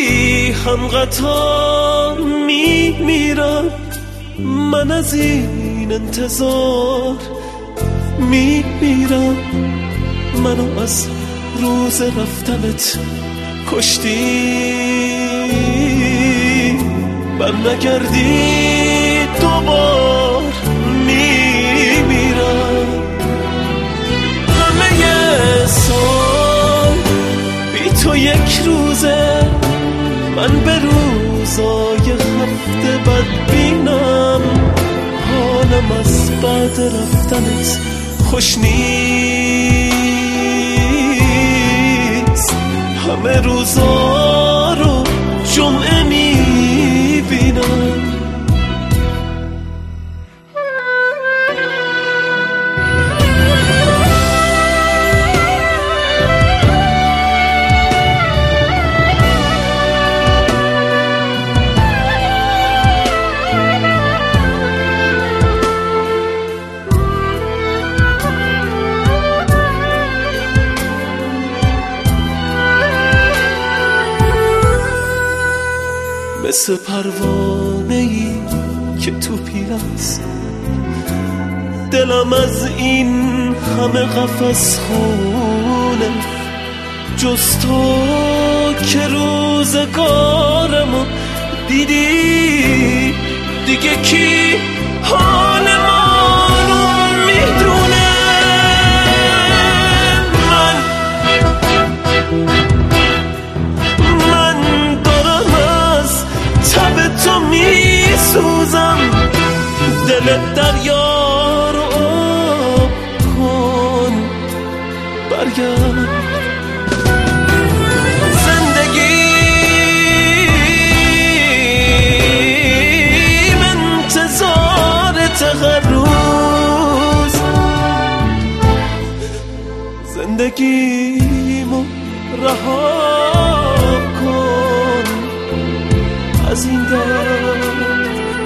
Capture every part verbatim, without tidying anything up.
هم قطار میمیرم، من از این انتظار میمیرم. منو از روز رفتنت کشتی، بر نگردی دوبار میمیرم. همه سال بی تو یک روزه، من به روزای هفته بد بینم. حالم از بعد رفتنت خوش نیست، همه روزا رو جمعه میبینم. مثل پروانه‌ای که تو پیلست، دلم از این همه قفس خونه. جز تو که روزگارمو دیدی، دیگه کی حال ما رو میدونه؟ من تو میسوزم، دل دریا رو آب کن، برگرد. زندگی انتظارت هر روز، زندگیمو رها کن از این درد.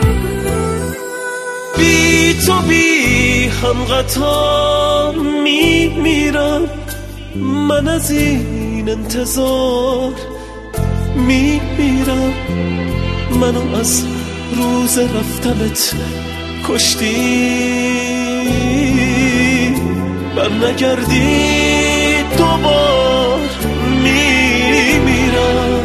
بی تو بی هم قطار میمیرم، من از این انتظار میمیرم. منو از روز رفتنت کشتی، بر نگردی دوبار میمیرم.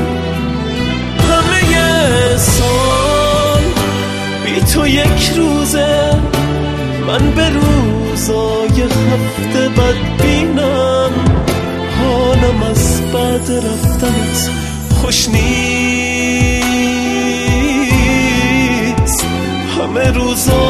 سال بی تو یک روزه، من به روزای هفته بد بینم. حالم از بعد رفتنت خوش نیست، همه روزا